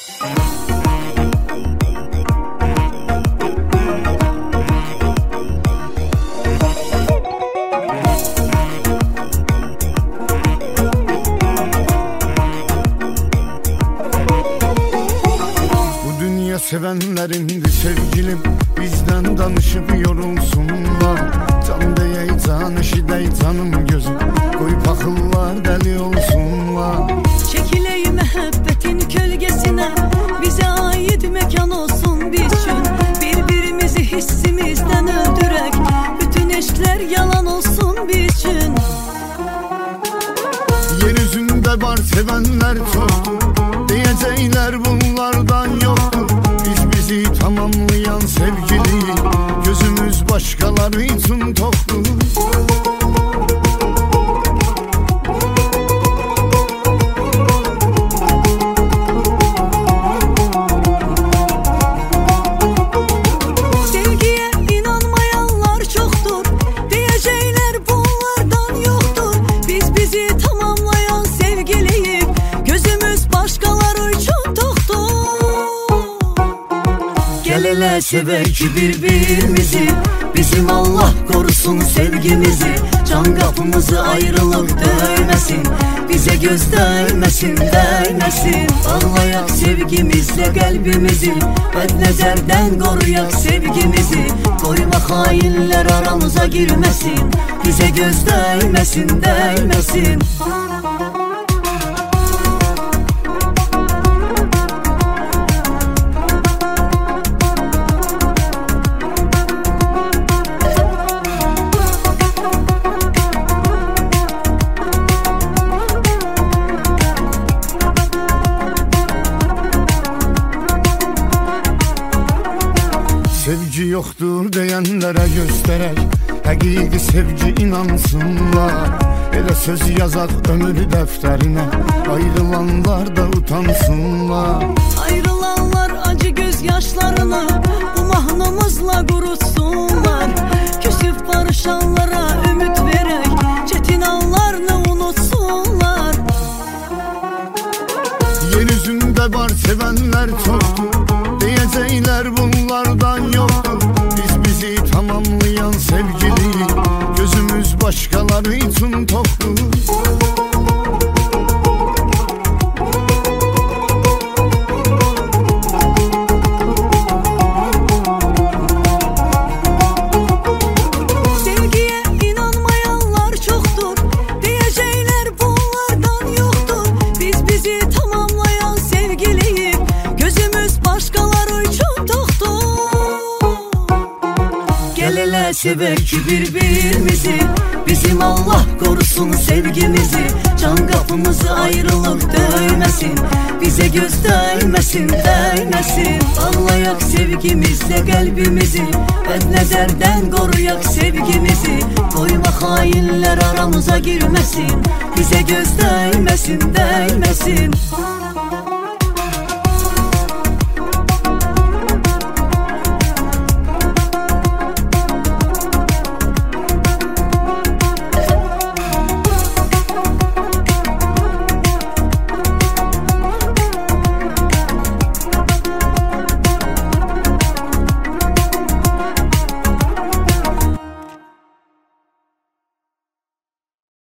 Sevenlerindir sevgilim, bizden danışıp yorulsunlar. Can deyey can, eşi dey canım gözüm, koyup akıllar deli olsunlar. Çekiley məhəbbətin kölgesine, bize ait mekan olsun bizim. Birbirimizi hissimizden öldürek, bütün eşkler yalan olsun bizim. Yeryüzünde var sevenler çoktur, diyecekler bunlardan yoktur. Bizi tamamlayan sevgili, gözümüz başkaları için toktur. Sevgiye inanmayanlar çoktur, diyecekler bunlardan yoktur. Biz bizi tamamlayan sevgiliyiz, gözümüz başkaları için toktur. Gel hele sevek birbirimizi, bizim Allah korusun sevgimizi. Can kapımızı ayrılık döymesin, bize göz değmesin, değmesin. Bağlayak sevgimizle kalbimizi, bednezerden koruyak sevgimizi. Koyma hainler aramıza girmesin, bize göz değmesin, değmesin. Sevgi yoktur diyenlere gösterek, hakiki sevgi inansınlar. Elə söz yazaq ömür defterine, ayrılanlar da utansınlar. Ayrılanlar acı gözyaşlarını bu mahnımızla kurutsunlar. Küsüp barışanlara ümit verek, çetin anlarını unutsunlar. Yeryüzünde var sevenler çoktur, diyecekler bunlardan yoktur. Bizi tamamlayan sevgili, gözümüz başkaları için toktur. Sevgiye inanmayanlar çoktur, diyecekler bunlardan yoktur. Biz bizi tamamlayan sevgiliyiz, gözümüz başkaları için toktur. Gel hele sevek birbirimizi, bizim Allah korusun sevgimizi. Can kapımızı ayrılık döymesin, bize göz değmesin, değmesin. Bağlayak sevgimizle kalbimizi, bednezerden koruyak sevgimizi. Koyma hainler aramıza girmesin, bize göz değmesin, değmesin.